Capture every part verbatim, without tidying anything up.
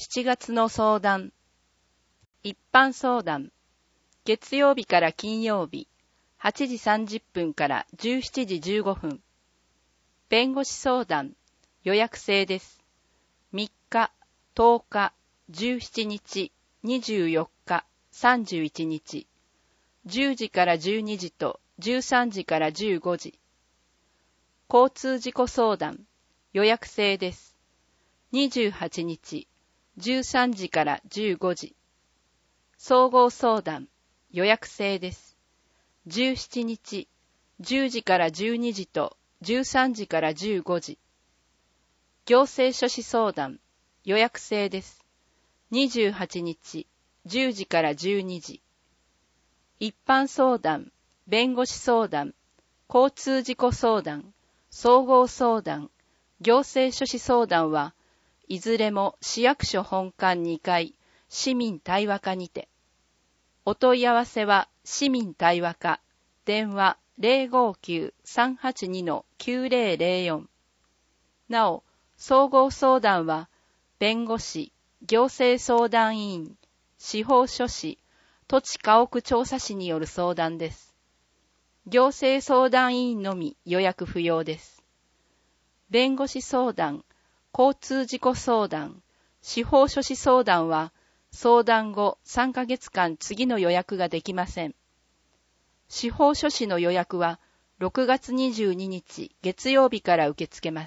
しちがつの相談。一般相談。月曜日から金曜日、はちじさんじゅっぷんからじゅうしちじじゅうごふん。弁護士相談。予約制です。みっか、とおか、じゅうしちにち、にじゅうよっか、さんじゅういちにち。じゅうじからじゅうにじとじゅうさんじからじゅうごじ。交通事故相談。予約制です。にじゅうはちにち、じゅうさんじからじゅうごじ。総合相談。予約制です。じゅうしちにち、じゅうじからじゅうにじとじゅうさんじからじゅうごじ。行政書士相談。予約制です。にじゅうはちにち、じゅうじからじゅうにじ。一般相談、弁護士相談、交通事故相談、総合相談、行政書士相談はいずれも市役所本館にかい、市民対話課にて。お問い合わせは市民対話課、電話 ゼロごきゅう さんはちに きゅうゼロゼロよん。なお、総合相談は、弁護士、行政相談委員、司法書士、土地家屋調査士による相談です。行政相談委員のみ予約不要です。弁護士相談、交通事故相談、司法書士相談は、相談後さんかげつかん次の予約ができません。司法書士の予約はろくがつにじゅうににち月曜日から受け付けます。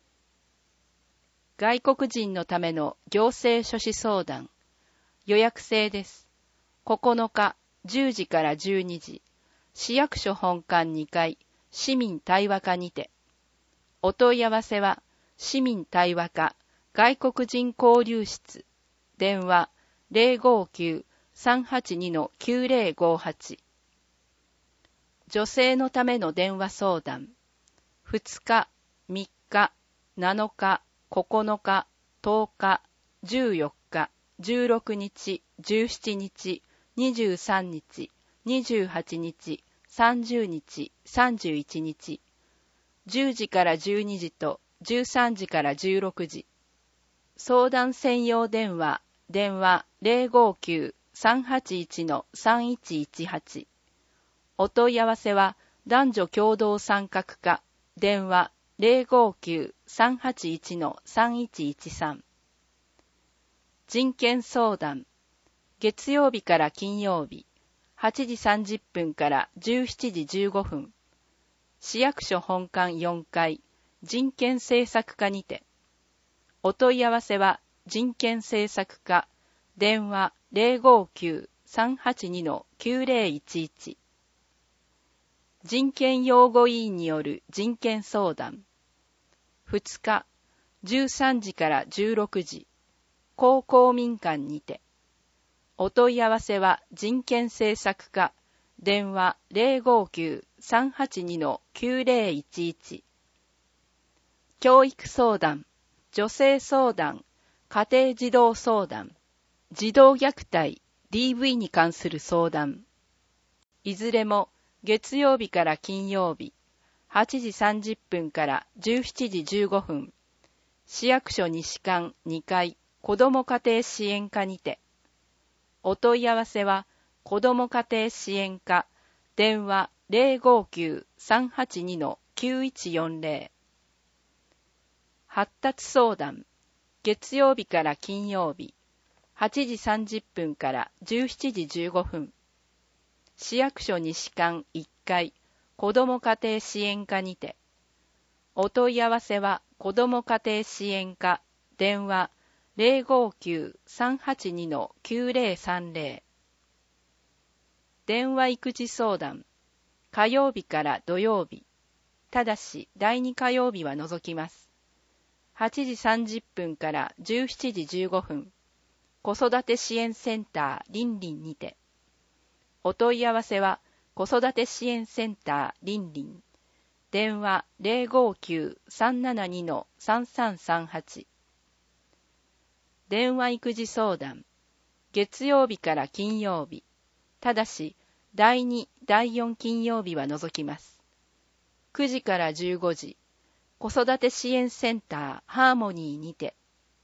外国人のための行政書士相談。予約制です。ここのかじゅうじからじゅうにじ、市役所本館にかい、市民対話課にて。お問い合わせは、市民対話課、外国人交流室、電話 ゼロごきゅう さんはちに きゅうゼロごはち。女性のための電話相談。ふつか、みっか、なのか、ここのか、とおか、じゅうよっか、じゅうろくにち、じゅうしちにち、にじゅうさんにち、にじゅうはちにち、さんじゅうにち、さんじゅういちにち。じゅうじからじゅうにじとじゅうさんじからじゅうろくじ。相談専用電話、電話 ゼロごきゅう さんはちいち さんいちいちはち。お問い合わせは男女共同参画課、電話 ゼロごきゅう さんはちいち さんいちいちさん。人権相談。月曜日から金曜日、はちじさんじゅっぷんからじゅうしちじじゅうごふん。市役所本館よんかい、人権政策課にて。お問い合わせは人権政策課、電話 ゼロごきゅう さんはちに きゅうゼロいちいち。人権擁護委員による人権相談。ふつか、じゅうさんじからじゅうろくじ、公公民館にて。お問い合わせは人権政策課、電話 ゼロごきゅう さんはちに きゅうゼロいちいち。教育相談、女性相談、家庭児童相談、児童虐待 ディーブイ に関する相談。いずれも月曜日から金曜日、はちじさんじゅっぷんからじゅうしちじじゅうごふん、市役所西館にかい子ども家庭支援課にて。お問い合わせは子ども家庭支援課、電話 ゼロごきゅう さんはちに きゅういちよんゼロ。発達相談。月曜日から金曜日、はちじさんじゅっぷんからじゅうしちじじゅうごふん。市役所西館いっかい、子ども家庭支援課にて。お問い合わせは子ども家庭支援課、電話 ゼロごきゅう さんはちに きゅうゼロさんゼロ。電話育児相談。火曜日から土曜日、ただしだいに火曜日は除きます。はちじさんじゅっぷんからじゅうしちじじゅうごふん、子育て支援センターりんりんにて。お問い合わせは子育て支援センターりんりん、電話 ゼロごきゅう さんななに さんさんさんはち。電話育児相談。月曜日から金曜日、ただしだいに、だいよん金曜日は除きます。くじからじゅうごじ、子育て支援センターハーモニーにて。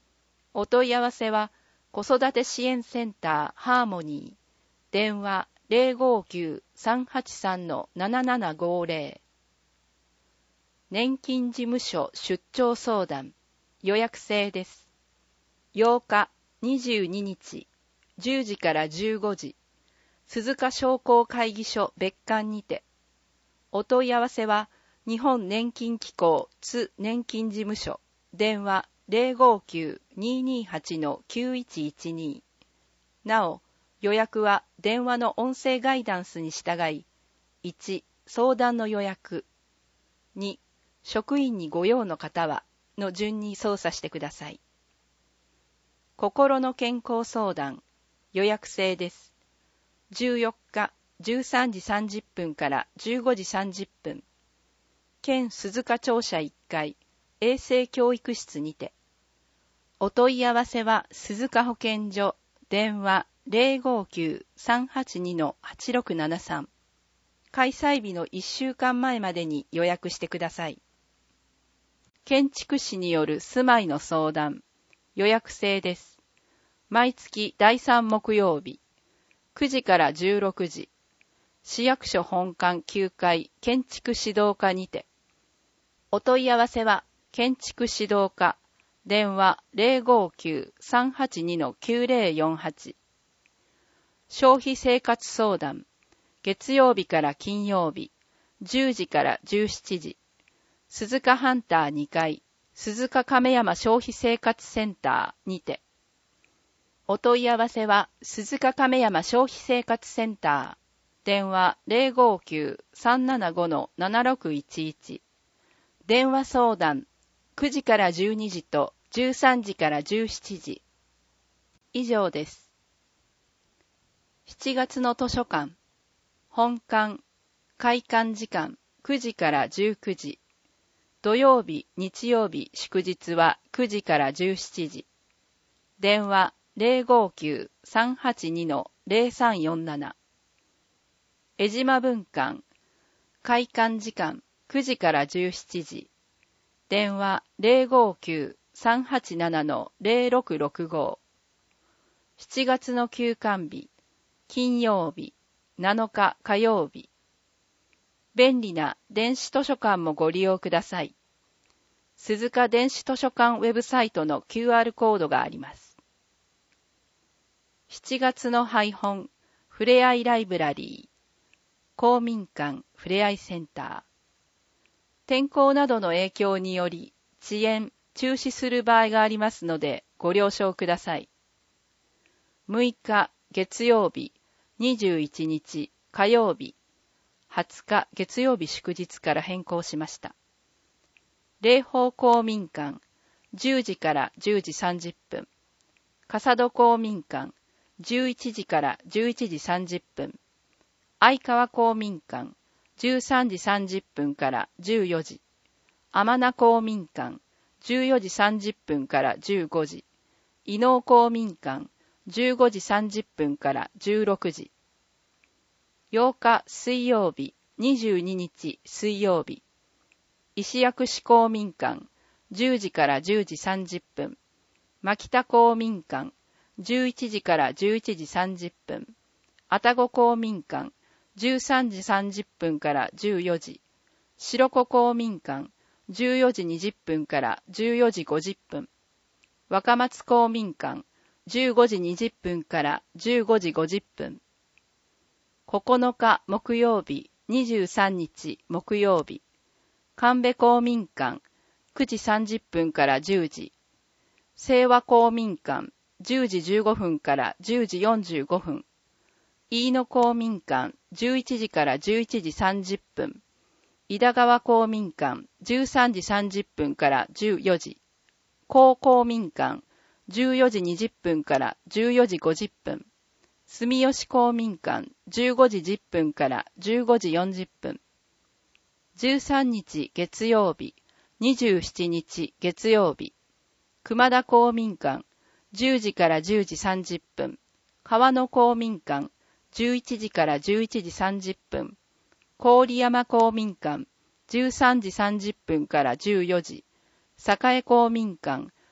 お問い合わせは、子育て支援センターハーモニー、電話 ゼロごきゅう さんはちさん ななななごゼロ。年金事務所出張相談、予約制です。ようか、にじゅうににち、じゅうじからじゅうごじ、鈴鹿商工会議所別館にて。お問い合わせは、日本年金機構津年金事務所、電話 ゼロごきゅう にーにーはち きゅういちいちに。なお、予約は電話の音声ガイダンスに従い、いち、相談の予約、に、職員にご用の方は、の順に操作してください。心の健康相談、予約制です。じゅうよっか、じゅうさんじさんじゅっぷんからじゅうごじさんじゅっぷん、県鈴鹿庁舎いっかい、衛生教育室にて。お問い合わせは鈴鹿保健所、電話 ゼロごきゅう さんはちに はちろくななさん。開催日のいっしゅうかんまえまでに予約してください。建築士による住まいの相談、予約制です。毎月だいさん木曜日、くじからじゅうろくじ、市役所本館きゅうかい建築指導課にて。お問い合わせは、建築指導課、電話 ゼロごきゅう さんはちに きゅうゼロよんはち。消費生活相談、月曜日から金曜日、じゅうじからじゅうしちじ、鈴鹿ハンターにかい、鈴鹿亀山消費生活センターにて。お問い合わせは、鈴鹿亀山消費生活センター、電話 ゼロごきゅう さんななご ななろくいちいち。電話相談、くじからじゅうにじとじゅうさんじからじゅうしちじ。以上です。しちがつの図書館、本館、開館時間くじからじゅうくじ。土曜日、日曜日、祝日はくじからじゅうしちじ。電話 ゼロごきゅう さんはちに ゼロさんよんなな。江島分館、開館時間くじからじゅうしちじ。電話 ゼロごきゅう さんはちなな ゼロろくろくご。しちがつの休館日、金曜日、なのか火曜日。便利な電子図書館もご利用ください。鈴鹿電子図書館ウェブサイトの キューアール コードがあります。しちがつの配本、ふれあいライブラリー、公民館ふれあいセンター。天候などの影響により遅延、中止する場合がありますのでご了承ください。むいか月曜日、にじゅういちにち火曜日、はつか月曜日祝日から変更しました。霊宝公民館、じゅうじからじゅうじさんじゅっぷん。笠戸公民館、じゅういちじからじゅういちじさんじゅっぷん。相川公民館、じゅうさんじさんじゅっぷんからじゅうよじ。天名公民館、じゅうよじさんじゅっぷんからじゅうごじ。伊能公民館、じゅうごじさんじゅっぷんからじゅうろくじ。ようか水曜日、にじゅうににち水曜日。石薬師公民館、じゅうじからじゅうじさんじゅっぷん。牧田公民館、じゅういちじからじゅういちじさんじゅっぷん。愛宕公民館、じゅうさんじさんじゅっぷんからじゅうよじ。白子公民館、じゅうよじにじゅっぷんからじゅうよじごじゅっぷん。若松公民館、じゅうごじにじゅっぷんからじゅうごじごじゅっぷん。ここのか木曜日、にじゅうさんにち木曜日。神戸公民館、くじさんじゅっぷんからじゅうじ。清和公民館、じゅうじじゅうごふんからじゅうじよんじゅうごふん。飯野公民館、じゅういちじからじゅういちじさんじゅっぷん。井田川公民館、じゅうさんじさんじゅっぷんからじゅうよじ。高公民館、じゅうよじにじゅっぷんからじゅうよじごじゅっぷん。住吉公民館、じゅうごじじゅっぷんからじゅうごじよんじゅっぷん。じゅうさんにち月曜日、にじゅうしちにち月曜日。熊田公民館、じゅうじからじゅうじさんじゅっぷん。川野公民館、じゅういちじからじゅういちじさんじゅっぷん。郡山公民館、じゅうさんじさんじゅっぷんからじゅうよじ。栄公民館、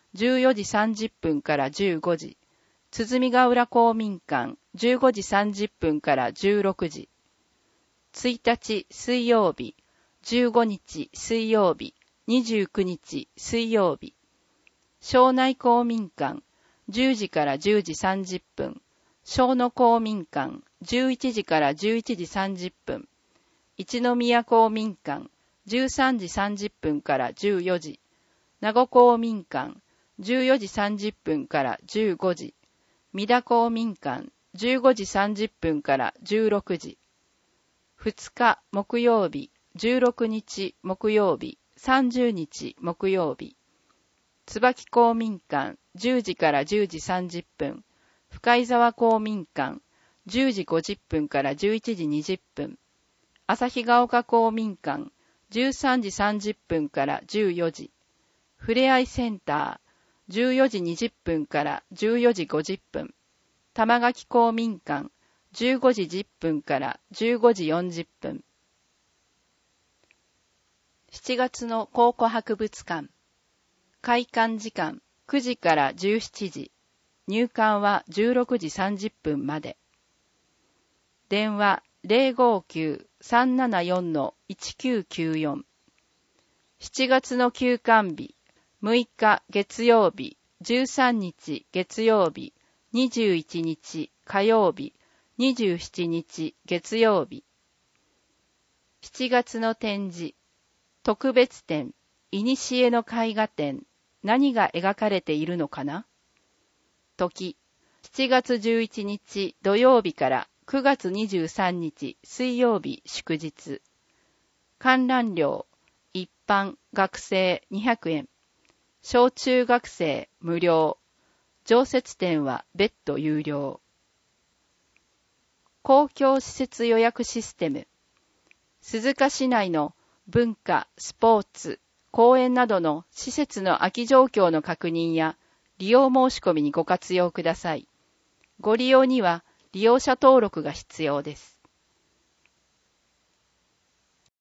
じゅうよじさんじゅっぷんからじゅうごじ、鼓ヶ浦公民館じゅうごじさんじゅっぷんからじゅうろくじ、ついたち水曜日、じゅうごにち水曜日、にじゅうくにち水曜日、庄内公民館じゅうじからじゅうじさんじゅっぷん、庄野公民館じゅういちじからじゅういちじさんじゅっぷん、一宮公民館じゅうさんじさんじゅっぷんからじゅうよじ、名護公民館じゅうよじさんじゅっぷんからじゅうごじ、三田公民館じゅうごじさんじゅっぷんからじゅうろくじ、ふつか木曜日、じゅうろくにち木曜日、さんじゅうにち木曜日、椿公民館じゅうじからじゅうじさんじゅっぷん、深井沢公民館じゅうじごじゅっぷんからじゅういちじにじゅっぷん、旭ヶ丘公民館じゅうさんじさんじゅっぷんからじゅうよじ、ふれあいセンターじゅうよじにじゅっぷんからじゅうよじごじゅっぷん、玉垣公民館じゅうごじじゅっぷんからじゅうごじよんじゅっぷん。しちがつの考古博物館。開館時間くじからじゅうしちじ、入館はじゅうろくじさんじゅっぷんまで。電話 ゼロごきゅう さんななよん いちきゅうきゅうよん。しちがつの休館日、むいか月曜日、じゅうさんにち月曜日、にじゅういちにち火曜日、にじゅうしちにち月曜日。しちがつの展示、特別展、いにしえの絵画展、何が描かれているのかな？時、しちがつじゅういちにち土曜日からくがつにじゅうさんにち水曜日祝日。観覧料、一般学生にひゃくえん。小中学生無料。常設展は別途有料。公共施設予約システム。鈴鹿市内の文化、スポーツ、公園などの施設の空き状況の確認や利用申し込みにご活用ください。ご利用には利用者登録が必要です。